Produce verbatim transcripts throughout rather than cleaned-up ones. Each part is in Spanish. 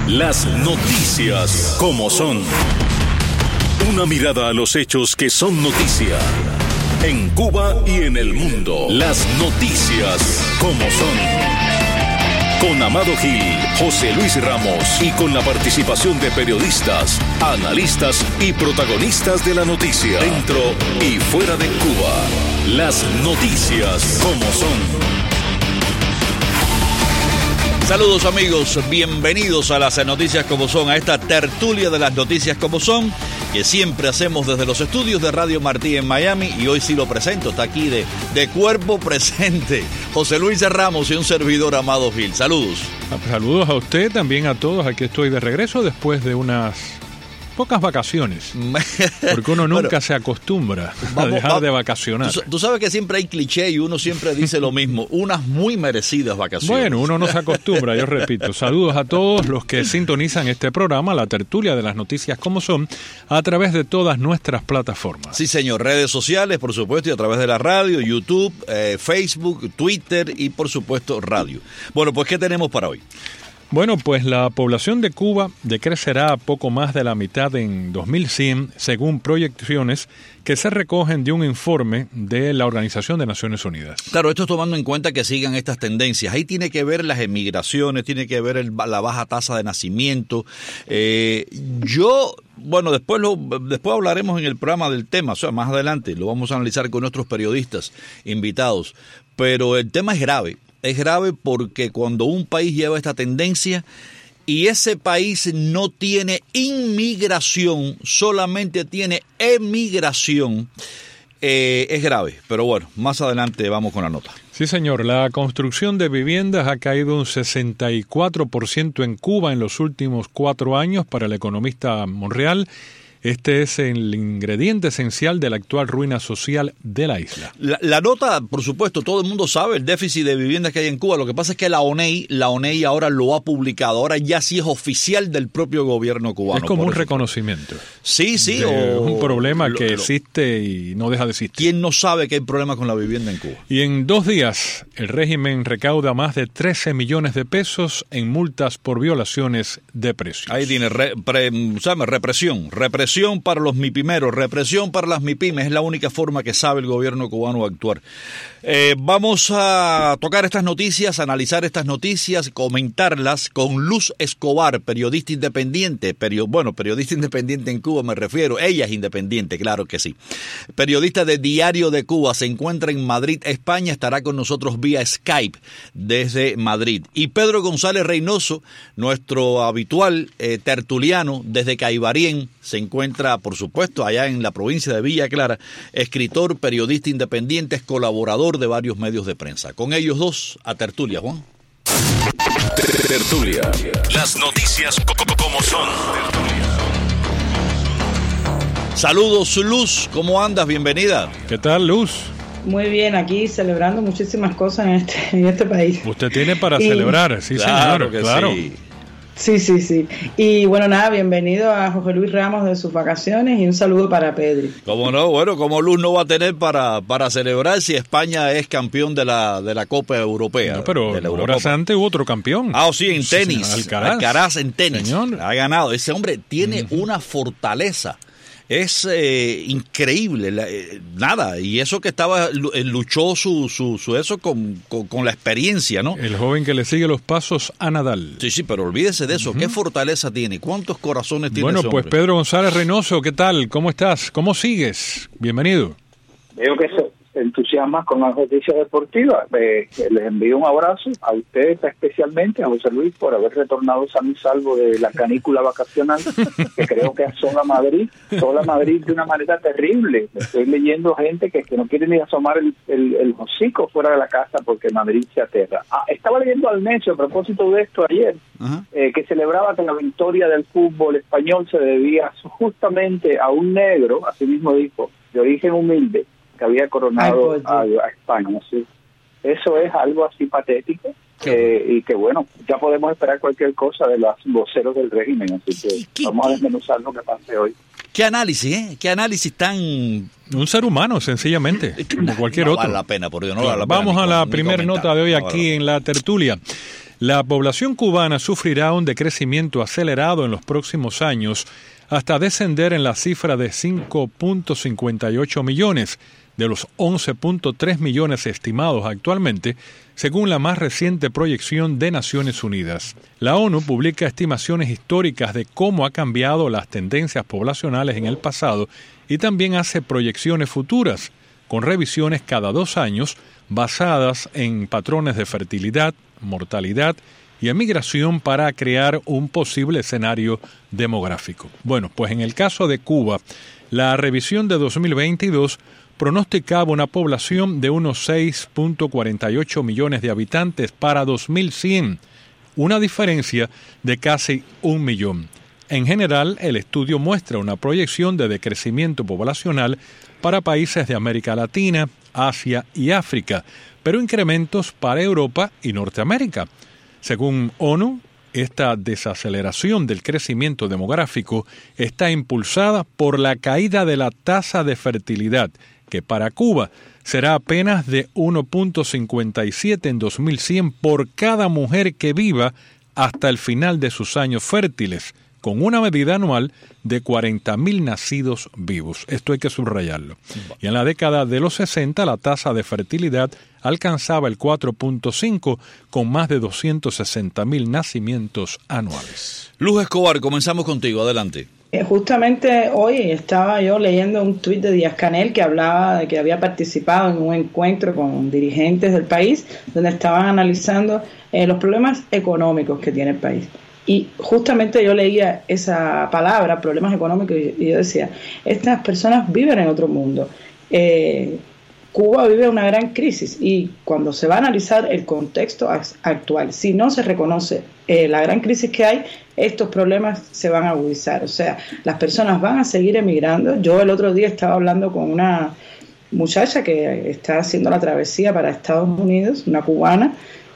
Las noticias como son. Una mirada a los hechos que son noticia. En Cuba y en el mundo. Las noticias como son. Con Amado Gil, José Luis Ramos y con la participación de periodistas, analistas y protagonistas de la noticia. Dentro y fuera de Cuba. Las noticias como son. Saludos amigos, bienvenidos a las noticias como son, a esta tertulia de las noticias como son, que siempre hacemos desde los estudios de Radio Martí en Miami, y hoy sí lo presento, está aquí de, de cuerpo presente, José Luis Ramos y un servidor, Amado Gil. Saludos. Saludos a usted, también a todos, aquí estoy de regreso después de unas pocas vacaciones, porque uno nunca bueno, se acostumbra a vamos, dejar vamos, de vacacionar. Tú, tú sabes que siempre hay cliché y uno siempre dice lo mismo, unas muy merecidas vacaciones. Bueno, uno no se acostumbra, yo repito. Saludos a todos los que sintonizan este programa, la tertulia de las noticias como son, a través de todas nuestras plataformas. Sí, señor, redes sociales, por supuesto, y a través de la radio, YouTube, eh, Facebook, Twitter y, por supuesto, radio. Bueno, pues, ¿qué tenemos para hoy? Bueno, pues la población de Cuba decrecerá a poco más de la mitad en dos mil cien, según proyecciones que se recogen de un informe de la Organización de Naciones Unidas. Claro, esto es tomando en cuenta que sigan estas tendencias. Ahí tiene que ver las emigraciones, tiene que ver el, la baja tasa de nacimiento. Eh, yo, bueno, después lo, después hablaremos en el programa del tema, o sea, más adelante lo vamos a analizar con nuestros periodistas invitados. Pero el tema es grave. Es grave porque cuando un país lleva esta tendencia y ese país no tiene inmigración, solamente tiene emigración, eh, es grave. Pero bueno, más adelante vamos con la nota. Sí, señor. La construcción de viviendas ha caído un sesenta y cuatro por ciento en Cuba en los últimos cuatro años para el economista Monreal. Este es el ingrediente esencial de la actual ruina social de la isla. La, la nota, por supuesto, todo el mundo sabe el déficit de viviendas que hay en Cuba. Lo que pasa es que la ONEI, la ONEI ahora lo ha publicado. Ahora ya sí es oficial del propio gobierno cubano. Es como un reconocimiento. Sí, sí. De o, un problema lo, que lo, existe y no deja de existir. ¿Quién no sabe que hay problemas con la vivienda en Cuba? Y en dos días, el régimen recauda más de trece millones de pesos en multas por violaciones de precios. Ahí tiene re, pre, ¿sabe? represión. Represión para los MIPIMeros, represión para las MIPIMES. Es la única forma que sabe el gobierno cubano actuar. Eh, vamos a tocar estas noticias, analizar estas noticias, comentarlas con Luz Escobar, periodista independiente. Perio, bueno, periodista independiente en Cuba me refiero. Ella es independiente, claro que sí. Periodista de Diario de Cuba, se encuentra en Madrid, España. Estará con nosotros vía Skype desde Madrid. Y Pedro González Reynoso, nuestro habitual eh, tertuliano desde Caibarien, se encuentra, por supuesto, allá en la provincia de Villa Clara, escritor, periodista independiente, es colaborador de varios medios de prensa. Con ellos dos, a tertulia, Juan. Tertulia. Las noticias como son. Saludos, Luz. ¿Cómo andas? Bienvenida. ¿Qué tal, Luz? Muy bien, aquí celebrando muchísimas cosas en este, en este país. Usted tiene para y... celebrar, sí, claro señor. Que claro. Sí. Sí, sí, sí. Y bueno, nada, bienvenido a José Luis Ramos de sus vacaciones y un saludo para Pedro. ¿Cómo no? Bueno, ¿cómo Luz no va a tener para, para celebrar si España es campeón de la de la Copa Europea? No, pero de la horas antes hubo otro campeón. Ah, sí, en tenis. Sí, Alcaraz. Alcaraz en tenis. Señor. Ha ganado. Ese hombre tiene uh-huh. una fortaleza. Es eh, increíble, la, eh, nada, y eso que estaba, luchó su, su, su eso con, con, con la experiencia, ¿no? El joven que le sigue los pasos a Nadal. Sí, sí, pero olvídese de eso, uh-huh. ¿Qué fortaleza tiene? ¿Cuántos corazones tiene bueno, ese pues hombre? Pedro González Reynoso, ¿qué tal? ¿Cómo estás? ¿Cómo sigues? Bienvenido. Veo que se entusiasma con las noticias deportivas. Eh, les envío un abrazo a ustedes, especialmente a José Luis, por haber retornado sano y salvo de la canícula vacacional, que creo que asola Madrid, asola Madrid de una manera terrible. Estoy leyendo gente que, que no quiere ni asomar el, el, el hocico fuera de la casa porque Madrid se aterra. Ah, estaba leyendo al Necio a propósito de esto ayer, uh-huh. eh, que celebraba que la victoria del fútbol español se debía justamente a un negro, así mismo dijo, de origen humilde, que había coronado Ay, a, a España. ¿Sí? Eso es algo así patético eh, y que bueno, ya podemos esperar cualquier cosa de los voceros del régimen, así que ¿Qué, vamos qué, a desmenuzar lo que pase hoy. ¿Qué análisis, eh? ¿Qué análisis tan...? Un ser humano, sencillamente, como cualquier no otro. Vale la pena, por Dios, no claro, vale la pena. Vamos ni a la ni primera nota de hoy no, aquí no. en la tertulia. La población cubana sufrirá un decrecimiento acelerado en los próximos años hasta descender en la cifra de cinco punto cincuenta y ocho millones de los once punto tres millones estimados actualmente, según la más reciente proyección de Naciones Unidas. La ONU publica estimaciones históricas de cómo ha cambiado las tendencias poblacionales en el pasado y también hace proyecciones futuras, con revisiones cada dos años basadas en patrones de fertilidad, mortalidad y emigración para crear un posible escenario demográfico. Bueno, pues en el caso de Cuba, la revisión de dos mil veintidós pronosticaba una población de unos seis punto cuarenta y ocho millones de habitantes para dos mil cien, una diferencia de casi un millón. En general, el estudio muestra una proyección de decrecimiento poblacional para países de América Latina, Asia y África, pero incrementos para Europa y Norteamérica. Según ONU, esta desaceleración del crecimiento demográfico está impulsada por la caída de la tasa de fertilidad, que para Cuba será apenas de uno punto cincuenta y siete en dos mil cien por cada mujer que viva hasta el final de sus años fértiles, con una medida anual de cuarenta mil nacidos vivos. Esto hay que subrayarlo. Y en la década de los sesenta la tasa de fertilidad alcanzaba el cuatro punto cinco, con más de doscientos sesenta mil nacimientos anuales. Luz Escobar, comenzamos contigo. Adelante. Justamente hoy estaba yo leyendo un tuit de Díaz-Canel que hablaba de que había participado en un encuentro con dirigentes del país donde estaban analizando eh, los problemas económicos que tiene el país. Y justamente yo leía esa palabra, problemas económicos, y yo decía, estas personas viven en otro mundo. Eh, Cuba vive una gran crisis y cuando se va a analizar el contexto actual, si no se reconoce eh, la gran crisis que hay, estos problemas se van a agudizar. O sea, las personas van a seguir emigrando. Yo el otro día estaba hablando con una muchacha que está haciendo la travesía para Estados Unidos, una cubana,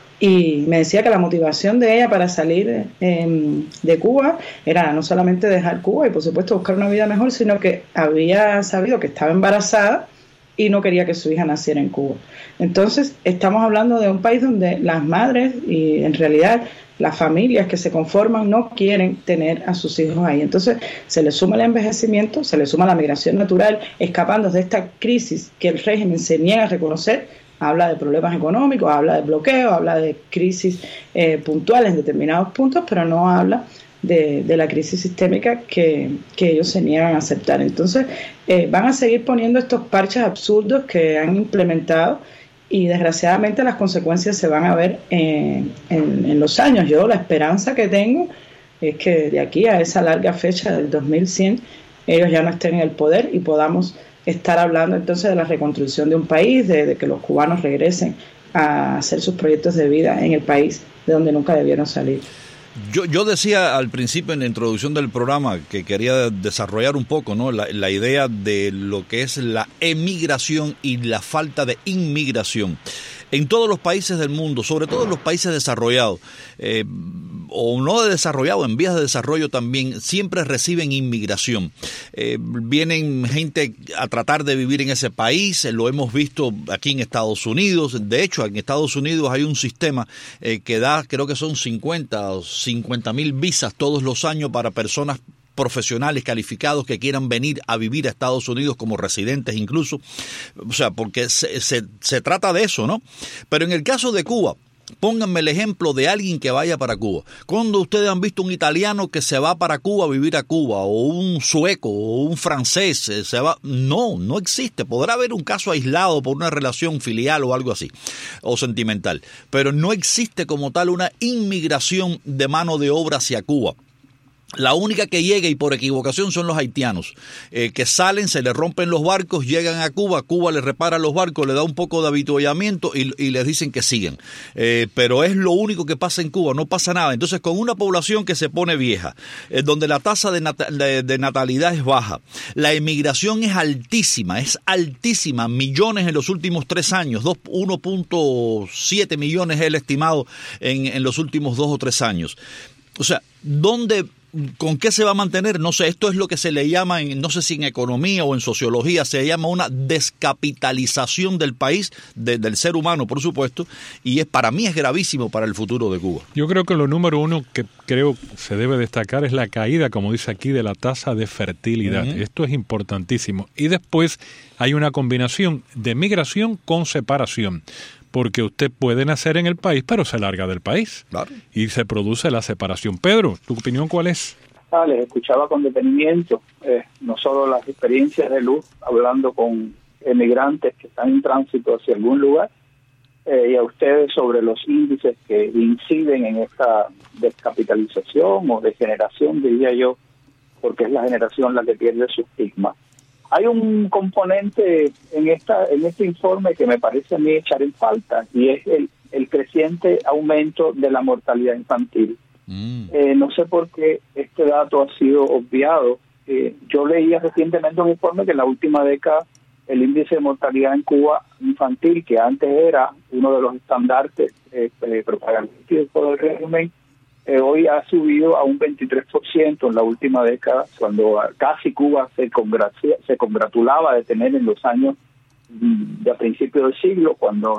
y me decía que la motivación de ella para salir eh, de Cuba era no solamente dejar Cuba y por supuesto buscar una vida mejor, sino que había sabido que estaba embarazada y no quería que su hija naciera en Cuba. Entonces estamos hablando de un país donde las madres y en realidad las familias que se conforman no quieren tener a sus hijos ahí. Entonces se le suma el envejecimiento, se le suma la migración natural, escapando de esta crisis que el régimen se niega a reconocer. Habla de problemas económicos, habla de bloqueo, habla de crisis eh, puntuales en determinados puntos, pero no habla de, de la crisis sistémica que, que ellos se niegan a aceptar. Entonces eh, van a seguir poniendo estos parches absurdos que han implementado y desgraciadamente las consecuencias se van a ver en, en, en los años. Yo la esperanza que tengo es que de aquí a esa larga fecha del dos mil cien ellos ya no estén en el poder y podamos estar hablando entonces de la reconstrucción de un país, de, de que los cubanos regresen a hacer sus proyectos de vida en el país de donde nunca debieron salir. Yo, yo decía al principio en la introducción del programa que quería desarrollar un poco, ¿no? la, la idea de lo que es la emigración y la falta de inmigración. En todos los países del mundo, sobre todo en los países desarrollados, eh, o no desarrollados, en vías de desarrollo también, siempre reciben inmigración. Eh, vienen gente a tratar de vivir en ese país, eh, lo hemos visto aquí en Estados Unidos. De hecho, en Estados Unidos hay un sistema eh, que da, creo que son cincuenta o cincuenta mil visas todos los años para personas profesionales calificados que quieran venir a vivir a Estados Unidos como residentes incluso, o sea, porque se, se, se trata de eso, ¿no? Pero en el caso de Cuba, pónganme el ejemplo de alguien que vaya para Cuba. ¿Cuándo ustedes han visto un italiano que se va para Cuba a vivir a Cuba? O un sueco, o un francés, se va? No, no existe. Podrá haber un caso aislado por una relación filial o algo así, o sentimental, pero no existe como tal una inmigración de mano de obra hacia Cuba. La única que llega y por equivocación son los haitianos, eh, que salen, se les rompen los barcos, llegan a Cuba, Cuba les repara los barcos, le da un poco de avituallamiento y, y les dicen que siguen. Eh, pero es lo único que pasa en Cuba, no pasa nada. Entonces, con una población que se pone vieja, eh, donde la tasa de, nat- de, de natalidad es baja, la emigración es altísima, es altísima, millones en los últimos tres años, uno punto siete millones es el estimado en, en los últimos dos o tres años. O sea, ¿dónde ¿con qué se va a mantener? No sé, esto es lo que se le llama, en, no sé si en economía o en sociología, se llama una descapitalización del país, de, del ser humano, por supuesto, y es para mí es gravísimo para el futuro de Cuba. Yo creo que lo número uno que creo se debe destacar es la caída, como dice aquí, de la tasa de fertilidad. Uh-huh. Esto es importantísimo. Y después hay una combinación de migración con separación. Porque usted puede nacer en el país, pero se larga del país. Claro. Y se produce la separación. Pedro, ¿tu opinión cuál es? Ah, les escuchaba con detenimiento, eh, no solo las experiencias de Luz, hablando con emigrantes que están en tránsito hacia algún lugar, eh, y a ustedes sobre los índices que inciden en esta descapitalización o degeneración, diría yo, porque es la generación la que pierde su estigma. Hay un componente en esta en este informe que me parece a mí echar en falta, y es el, el creciente aumento de la mortalidad infantil. Mm. Eh, no sé por qué este dato ha sido obviado. Eh, yo leía recientemente un informe que en la última década el índice de mortalidad en Cuba infantil, que antes era uno de los estandartes eh, eh, propagandísticos del régimen, Eh, hoy ha subido a un veintitrés por ciento en la última década, cuando casi Cuba se, congracia, se congratulaba de tener en los años de a principios del siglo, cuando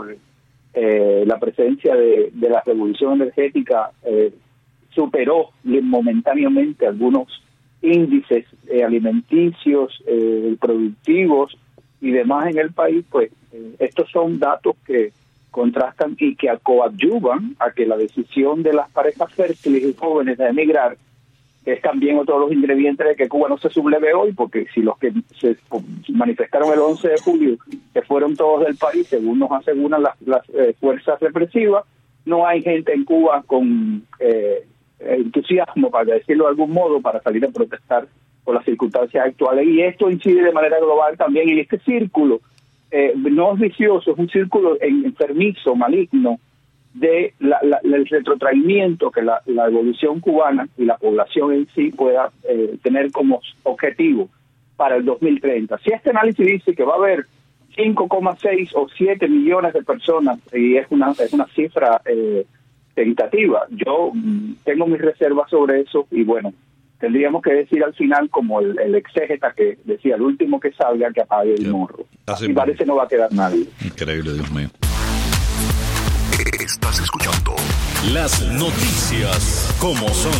eh, la presencia de, de la revolución energética eh, superó momentáneamente algunos índices eh, alimenticios, eh, productivos y demás en el país. Pues eh, estos son datos que contrastan y que coadyuvan a que la decisión de las parejas fértiles y jóvenes de emigrar, que es también otro de los ingredientes de que Cuba no se subleve hoy, porque si los que se manifestaron el once de julio que fueron todos del país, según nos aseguran las, las eh, fuerzas represivas, no hay gente en Cuba con eh, entusiasmo, para decirlo de algún modo, para salir a protestar por las circunstancias actuales. Y esto incide de manera global también en este círculo. Eh, no es vicioso, es un círculo enfermizo, maligno, de la, la, el retrotraimiento que la, la evolución cubana y la población en sí pueda eh, tener como objetivo para el dos mil treinta. Si este análisis dice que va a haber cinco coma seis o siete millones de personas, y es una, es una cifra eh, tentativa, yo mm, tengo mis reservas sobre eso, y bueno, tendríamos que decir al final, como el, el exégeta que decía, el último que salga que apague el morro. Y parece no va a quedar nadie. Increíble, Dios mío. Estás escuchando las noticias como son.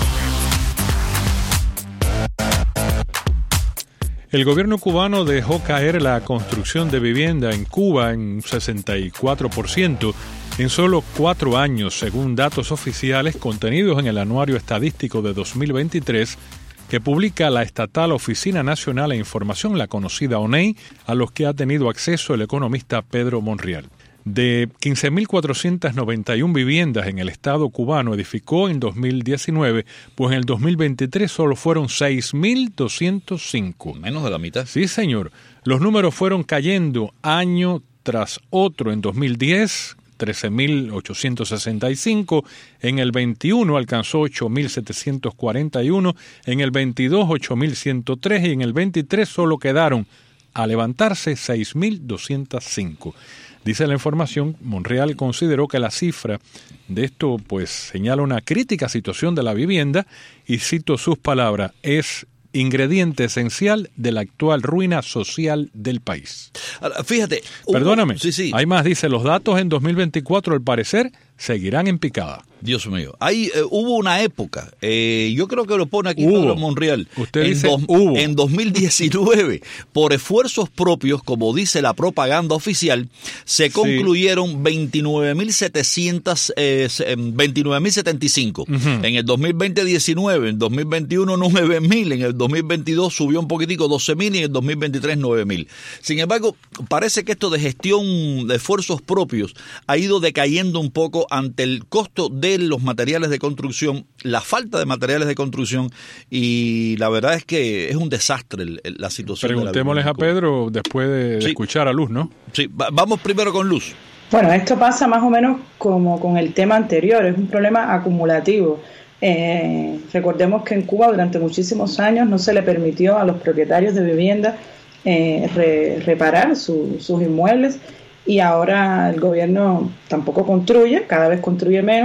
El gobierno cubano dejó caer la construcción de vivienda en Cuba en un sesenta y cuatro por ciento en solo cuatro años, según datos oficiales contenidos en el Anuario Estadístico de dos mil veintitrés, que publica la estatal Oficina Nacional de Información, la conocida O N E I, a los que ha tenido acceso el economista Pedro Monreal. De quince mil cuatrocientas noventa y una viviendas en el Estado cubano edificó en dos mil diecinueve, pues en el dos mil veintitrés solo fueron seis mil doscientos cinco. Menos de la mitad. Sí, señor. Los números fueron cayendo año tras otro. En dos mil diez, trece mil ochocientos sesenta y cinco, en el veintiuno alcanzó ocho mil setecientos cuarenta y uno, en el veintidós ocho mil ciento tres y en el veintitrés solo quedaron a levantarse seis mil doscientos cinco. Dice la información, Monreal consideró que la cifra de esto pues señala una crítica situación de la vivienda y cito sus palabras, es ingrediente esencial de la actual ruina social del país. Ahora, fíjate. Perdóname, hubo, sí, sí. Hay más, dice, los datos en dos mil veinticuatro al parecer seguirán en picada. Dios mío. Ahí eh, hubo una época, eh, yo creo que lo pone aquí hubo. Pedro Monreal, Usted en, dice, dos, hubo. en dos mil diecinueve, por esfuerzos propios, como dice la propaganda oficial, se concluyeron sí. veintinueve mil setecientos, eh, veintinueve mil setenta y cinco. Uh-huh. En el dos mil veinte, diecinueve, en dos mil veintiuno, nueve mil, en el dos mil veintidós subió un poquitico, doce mil, y en el dos mil veintitrés, nueve mil. Sin embargo, parece que esto de gestión de esfuerzos propios ha ido decayendo un poco ante el costo de los materiales de construcción, la falta de materiales de construcción, y la verdad es que es un desastre el, el, la situación. Preguntémosles de la a Pedro después de, sí. de escuchar a Luz, ¿no? Sí, va, vamos primero con Luz. Bueno, esto pasa más o menos como con el tema anterior, es un problema acumulativo. Eh, recordemos que en Cuba durante muchísimos años no se le permitió a los propietarios de viviendas eh, re, reparar su, sus inmuebles, y ahora el gobierno tampoco construye, cada vez construye menos,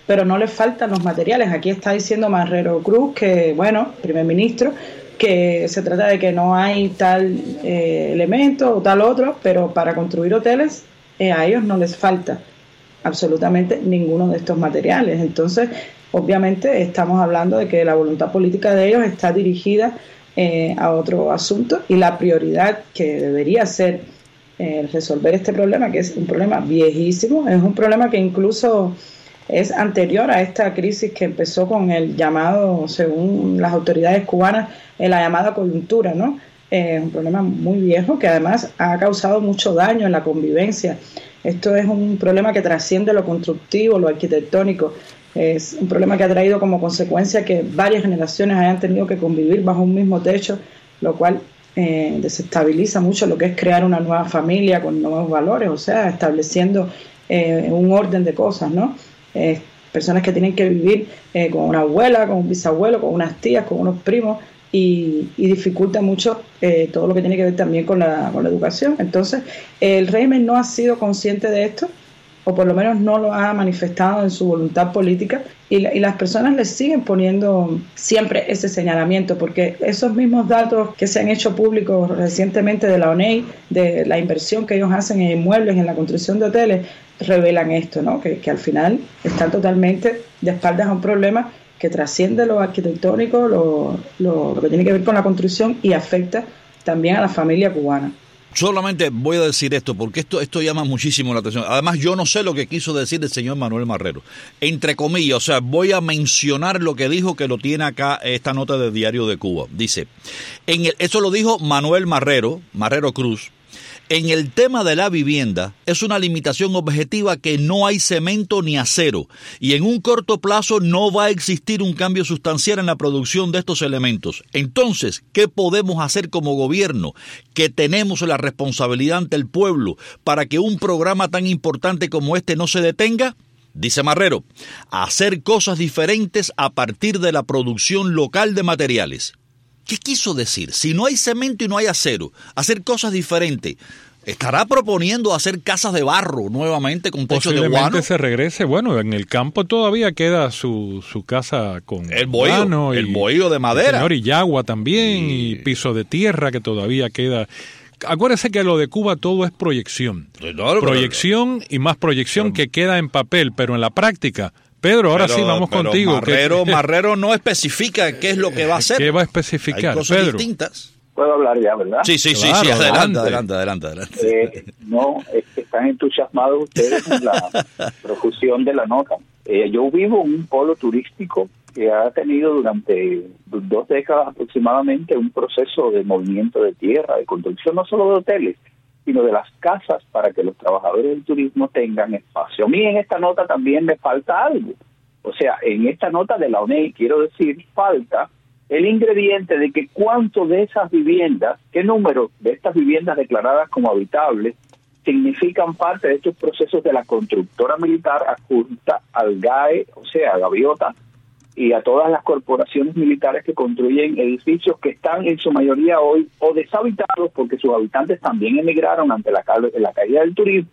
pero no les faltan los materiales. Aquí está diciendo Marrero Cruz que, bueno, primer ministro, que se trata de que no hay tal eh, elemento o tal otro, pero para construir hoteles eh, a ellos no les falta absolutamente ninguno de estos materiales. Entonces, obviamente estamos hablando de que la voluntad política de ellos está dirigida eh, a otro asunto, y la prioridad que debería ser eh, resolver este problema, que es un problema viejísimo, es un problema que incluso es anterior a esta crisis que empezó con el llamado, según las autoridades cubanas, en la llamada coyuntura, ¿no? Es eh, un problema muy viejo que además ha causado mucho daño en la convivencia. Esto es un problema que trasciende lo constructivo, lo arquitectónico. Es un problema que ha traído como consecuencia que varias generaciones hayan tenido que convivir bajo un mismo techo, lo cual eh, desestabiliza mucho lo que es crear una nueva familia con nuevos valores, o sea, estableciendo eh, un orden de cosas, ¿no? Eh, personas que tienen que vivir eh, con una abuela, con un bisabuelo, con unas tías, con unos primos, y, y dificulta mucho eh, todo lo que tiene que ver también con la, con la educación. Entonces, el régimen no ha sido consciente de esto, o por lo menos no lo ha manifestado en su voluntad política, y, la, y las personas le siguen poniendo siempre ese señalamiento, porque esos mismos datos que se han hecho públicos recientemente de la O N E I, de la inversión que ellos hacen en inmuebles, en la construcción de hoteles, revelan esto, ¿no? Que, que al final están totalmente de espaldas a un problema que trasciende lo arquitectónico, lo, lo, lo que tiene que ver con la construcción, y afecta también a la familia cubana. Solamente voy a decir esto, porque esto esto llama muchísimo la atención. Además, yo no sé lo que quiso decir el señor Manuel Marrero. Entre comillas, o sea, voy a mencionar lo que dijo, que lo tiene acá esta nota de Diario de Cuba. Dice, en el, eso lo dijo Manuel Marrero, Marrero Cruz. En el tema de la vivienda, es una limitación objetiva que no hay cemento ni acero, y en un corto plazo no va a existir un cambio sustancial en la producción de estos elementos. Entonces, ¿qué podemos hacer como gobierno, que tenemos la responsabilidad ante el pueblo, para que un programa tan importante como este no se detenga? Dice Marrero, hacer cosas diferentes a partir de la producción local de materiales. ¿Qué quiso decir? Si no hay cemento y no hay acero, hacer cosas diferentes. ¿Estará proponiendo hacer casas de barro nuevamente con techo de guano? Posiblemente se regrese. Bueno, en el campo todavía queda su, su casa con el bohío, guano, el bohío de madera. Señor, y yagua también, y... y piso de tierra que todavía queda. Acuérdese que lo de Cuba todo es proyección. No, proyección pero... y más proyección pero... que queda en papel, pero en la práctica... Pedro, ahora pero, sí, vamos pero contigo. Marrero, que... Marrero no especifica qué es lo que va a hacer. ¿Qué va a especificar, Hay cosas Pedro? distintas. Puedo hablar ya, ¿verdad? Sí, sí, claro, sí, sí, adelante, adelante, adelante, adelante. adelante. Eh, no, es que están entusiasmados ustedes con la profusión de la nota. Eh, yo vivo en un polo turístico que ha tenido durante dos décadas aproximadamente un proceso de movimiento de tierra, de construcción no solo de hoteles, sino de las casas para que los trabajadores del turismo tengan espacio. A mí en esta nota también me falta algo. O sea, en esta nota de la O N E I, quiero decir, falta el ingrediente de que cuánto de esas viviendas, qué número de estas viviendas declaradas como habitables significan parte de estos procesos de la constructora militar adjunta al G A E, o sea, a Gaviota, y a todas las corporaciones militares que construyen edificios que están en su mayoría hoy o deshabitados porque sus habitantes también emigraron ante la, ca- la caída del turismo,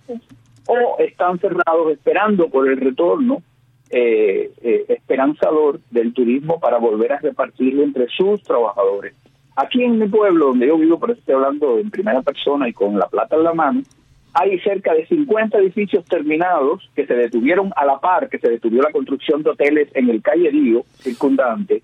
o están cerrados esperando por el retorno eh, eh, esperanzador del turismo para volver a repartirlo entre sus trabajadores. Aquí en mi pueblo, donde yo vivo, por eso estoy hablando en primera persona y con la plata en la mano, hay cerca de cincuenta edificios terminados que se detuvieron a la par, que se detuvió la construcción de hoteles en el caserío circundante,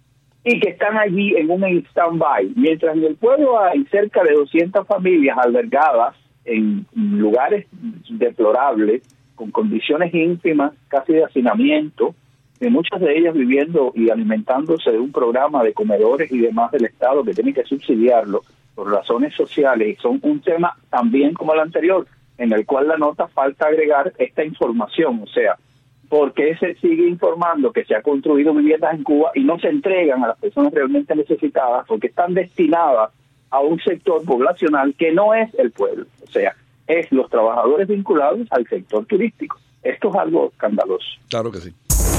y que están allí en un stand-by. Mientras en el pueblo hay cerca de doscientas familias albergadas en lugares deplorables, con condiciones ínfimas, casi de hacinamiento, y muchas de ellas viviendo y alimentándose de un programa de comedores y demás del Estado que tiene que subsidiarlo por razones sociales, y son un tema también como el anterior, en el cual la nota falta agregar esta información, o sea, ¿por qué se sigue informando que se ha construido viviendas en Cuba y no se entregan a las personas realmente necesitadas porque están destinadas a un sector poblacional que no es el pueblo? O sea, es los trabajadores vinculados al sector turístico. Esto es algo escandaloso. Claro que sí.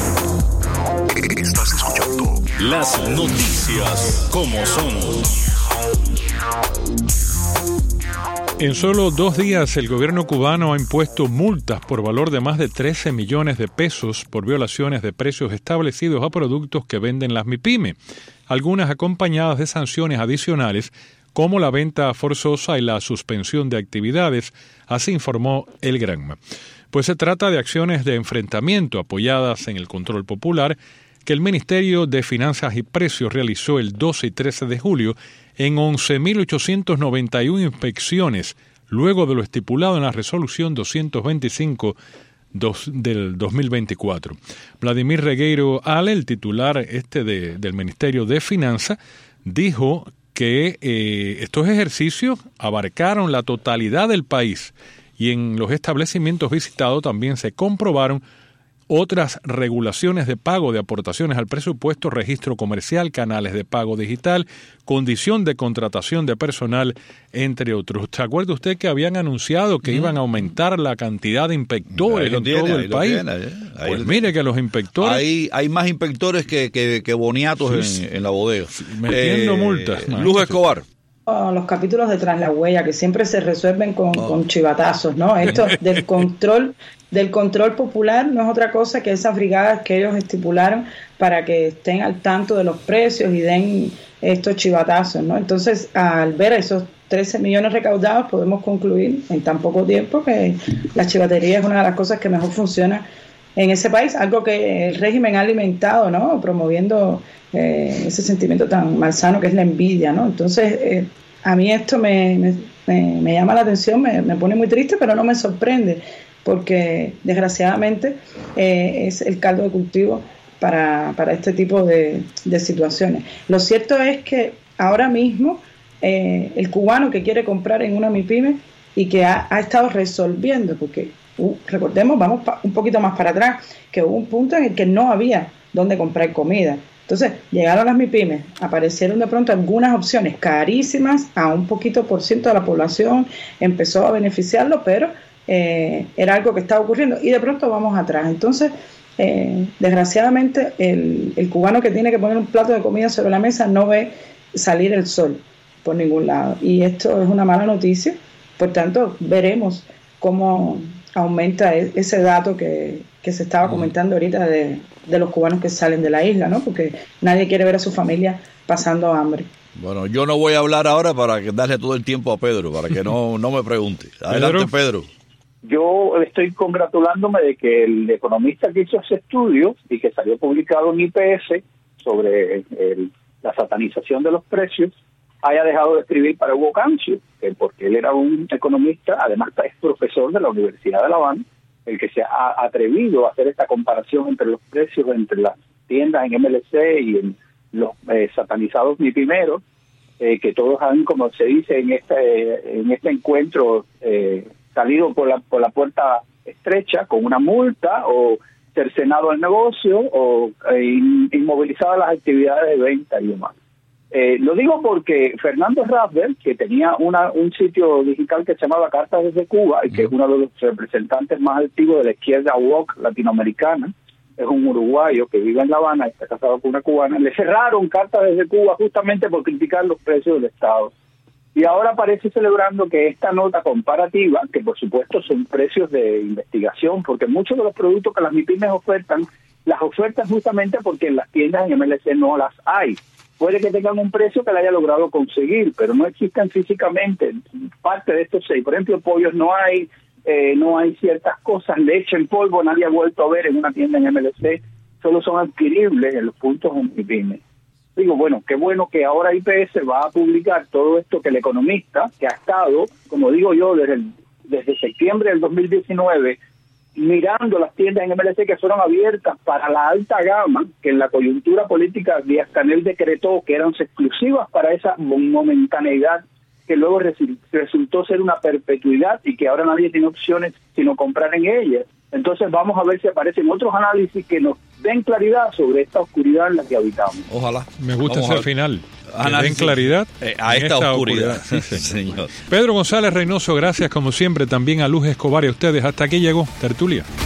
Estás escuchando las noticias como son. En solo dos días, el gobierno cubano ha impuesto multas por valor de más de trece millones de pesos por violaciones de precios establecidos a productos que venden las MIPYME, algunas acompañadas de sanciones adicionales como la venta forzosa y la suspensión de actividades, así informó el Granma. Pues se trata de acciones de enfrentamiento apoyadas en el control popular que el Ministerio de Finanzas y Precios realizó el doce y trece de julio en once mil ochocientas noventa y una inspecciones, luego de lo estipulado en la resolución doscientos veinticinco del dos mil veinticuatro. Vladimir Regueiro Ale, el titular este de, del Ministerio de Finanzas, dijo que eh, estos ejercicios abarcaron la totalidad del país y en los establecimientos visitados también se comprobaron otras regulaciones de pago de aportaciones al presupuesto, registro comercial, canales de pago digital, condición de contratación de personal, entre otros. ¿Se acuerda usted que habían anunciado que mm. iban a aumentar la cantidad de inspectores en tiene, todo el país? Tiene, pues mire que los inspectores... Hay, hay más inspectores que, que, que boniatos sí, en, en la bodega. Metiendo eh, multas. Luz Escobar. Oh, los capítulos de Tras la Huella, que siempre se resuelven con, oh. con chivatazos, ¿no? Esto del control del control popular no es otra cosa que esas brigadas que ellos estipularon para que estén al tanto de los precios y den estos chivatazos, ¿no? Entonces, al ver esos trece millones recaudados, podemos concluir en tan poco tiempo que la chivatería es una de las cosas que mejor funciona en ese país, algo que el régimen ha alimentado, ¿no? Promoviendo eh, ese sentimiento tan malsano que es la envidia, ¿no? Entonces, eh, a mí esto me, me, me, me llama la atención, me, me pone muy triste, pero no me sorprende, porque desgraciadamente eh, es el caldo de cultivo para, para este tipo de, de situaciones. Lo cierto es que ahora mismo eh, el cubano que quiere comprar en una MIPYME y que ha, ha estado resolviendo, porque uh, recordemos, vamos pa, un poquito más para atrás, que hubo un punto en el que no había dónde comprar comida. Entonces llegaron las MIPYMES, aparecieron de pronto algunas opciones carísimas a un poquito por ciento de la población, empezó a beneficiarlo, pero Eh, era algo que estaba ocurriendo y de pronto vamos atrás. Entonces eh, desgraciadamente el, el cubano que tiene que poner un plato de comida sobre la mesa no ve salir el sol por ningún lado, y esto es una mala noticia. Por tanto, veremos cómo aumenta ese dato que, que se estaba comentando ahorita de, de los cubanos que salen de la isla, ¿no? Porque nadie quiere ver a su familia pasando hambre. Bueno, yo no voy a hablar ahora para darle todo el tiempo a Pedro, para que no, no me pregunte. Adelante, Pedro. Yo estoy congratulándome de que el economista que hizo ese estudio y que salió publicado en I P S sobre el, la satanización de los precios haya dejado de escribir para Hugo Cancio, que porque él era un economista, además es profesor de la Universidad de La Habana, el que se ha atrevido a hacer esta comparación entre los precios entre las tiendas en M L C y en los eh, satanizados MIPYMeros, eh, que todos han, como se dice en este, eh, en este encuentro, eh, salido por la por la puerta estrecha con una multa o cercenado el negocio o eh, inmovilizado las actividades de venta y demás. Eh, lo digo porque Fernando Rasberg, que tenía una un sitio digital que se llamaba Cartas desde Cuba y que es uno de los representantes más activos de la izquierda woke latinoamericana, es un uruguayo que vive en La Habana y está casado con una cubana, le cerraron Cartas desde Cuba justamente por criticar los precios del Estado. Y ahora aparece celebrando que esta nota comparativa, que por supuesto son precios de investigación, porque muchos de los productos que las MIPYMES ofertan, las ofertan justamente porque en las tiendas en M L C no las hay. Puede que tengan un precio que la haya logrado conseguir, pero no existen físicamente. Parte de estos seis, por ejemplo, pollos no hay, eh, no hay ciertas cosas, leche en polvo nadie ha vuelto a ver en una tienda en M L C, solo son adquiribles en los puntos en MIPYME. Digo, bueno, qué bueno que ahora I P S va a publicar todo esto que el economista, que ha estado, como digo yo, desde, el, desde septiembre del dos mil diecinueve, mirando las tiendas en M L C que fueron abiertas para la alta gama, que en la coyuntura política Díaz-Canel decretó que eran exclusivas para esa momentaneidad, que luego resultó ser una perpetuidad y que ahora nadie tiene opciones sino comprar en ellas. Entonces vamos a ver si aparecen otros análisis que nos den claridad sobre esta oscuridad en la que habitamos. Ojalá. Me gusta vamos ese a... final. Que den claridad eh, a esta, esta oscuridad. oscuridad. Sí, señor. Pedro González Reynoso, gracias como siempre también a Luz Escobar y a ustedes. Hasta aquí llegó Tertulia.